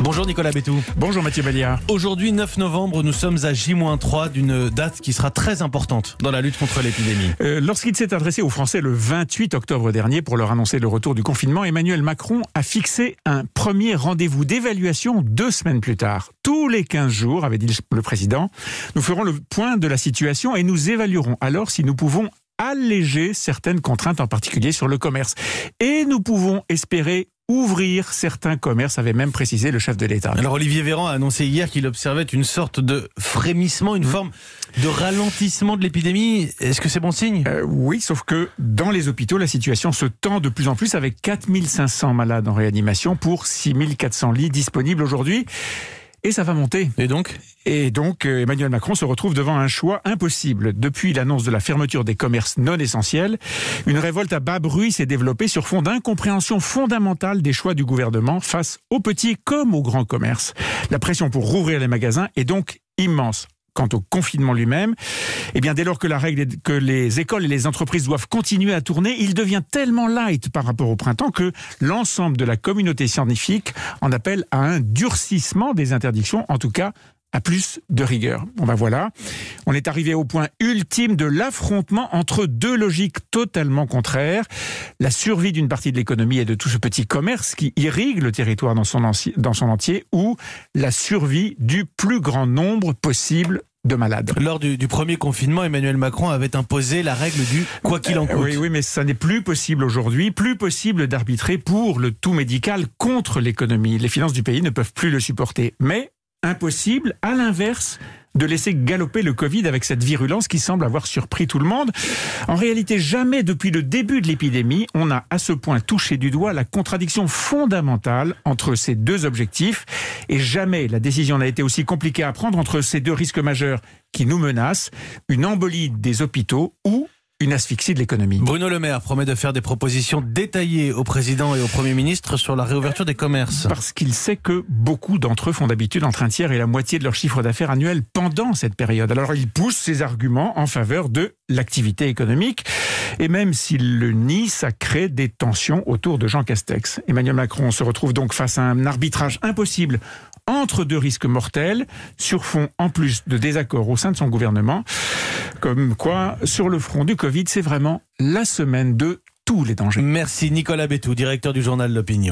Bonjour Nicolas Bétou. Bonjour Mathieu Belliard. Aujourd'hui 9 novembre, nous sommes à J-3 d'une date qui sera très importante dans la lutte contre l'épidémie. Lorsqu'il s'est adressé aux Français le 28 octobre dernier pour leur annoncer le retour du confinement, Emmanuel Macron a fixé un premier rendez-vous d'évaluation 2 semaines plus tard. Tous les 15 jours, avait dit le président, nous ferons le point de la situation et nous évaluerons alors si nous pouvons alléger certaines contraintes, en particulier sur le commerce. Et nous pouvons espérer ouvrir certains commerces, avait même précisé le chef de l'État. Alors Olivier Véran a annoncé hier qu'il observait une sorte de frémissement, une forme de ralentissement de l'épidémie. Est-ce que c'est bon signe ? Oui, sauf que dans les hôpitaux, la situation se tend de plus en plus avec 4500 malades en réanimation pour 6400 lits disponibles aujourd'hui. Et ça va monter. Et donc, Emmanuel Macron se retrouve devant un choix impossible. Depuis l'annonce de la fermeture des commerces non essentiels, une révolte à bas bruit s'est développée sur fond d'incompréhension fondamentale des choix du gouvernement face aux petits comme aux grands commerces. La pression pour rouvrir les magasins est donc immense. Quant au confinement lui-même, dès lors que la règle est que les écoles et les entreprises doivent continuer à tourner, il devient tellement light par rapport au printemps que l'ensemble de la communauté scientifique en appelle à un durcissement des interdictions, en tout cas à plus de rigueur. Voilà, on est arrivé au point ultime de l'affrontement entre deux logiques totalement contraires. La survie d'une partie de l'économie et de tout ce petit commerce qui irrigue le territoire dans son entier, ou la survie du plus grand nombre possible de malades. Lors du premier confinement, Emmanuel Macron avait imposé la règle du « quoi qu'il en coûte ». Oui, mais ça n'est plus possible aujourd'hui. Plus possible d'arbitrer pour le tout médical contre l'économie. Les finances du pays ne peuvent plus le supporter. Mais impossible, à l'inverse, de laisser galoper le Covid avec cette virulence qui semble avoir surpris tout le monde. En réalité, jamais depuis le début de l'épidémie, on a à ce point touché du doigt la contradiction fondamentale entre ces deux objectifs. Et jamais la décision n'a été aussi compliquée à prendre entre ces deux risques majeurs qui nous menacent, une embolie des hôpitaux ou une asphyxie de l'économie. Bruno Le Maire promet de faire des propositions détaillées au président et au Premier ministre sur la réouverture des commerces. Parce qu'il sait que beaucoup d'entre eux font d'habitude entre un tiers et la moitié de leur chiffre d'affaires annuel pendant cette période. Alors il pousse ses arguments en faveur de l'activité économique. Et même s'il le nie, ça crée des tensions autour de Jean Castex. Emmanuel Macron se retrouve donc face à un arbitrage impossible entre deux risques mortels, sur fond en plus de désaccords au sein de son gouvernement. Comme quoi, sur le front du Covid, c'est vraiment la semaine de tous les dangers. Merci Nicolas Bétou, directeur du journal L'Opinion.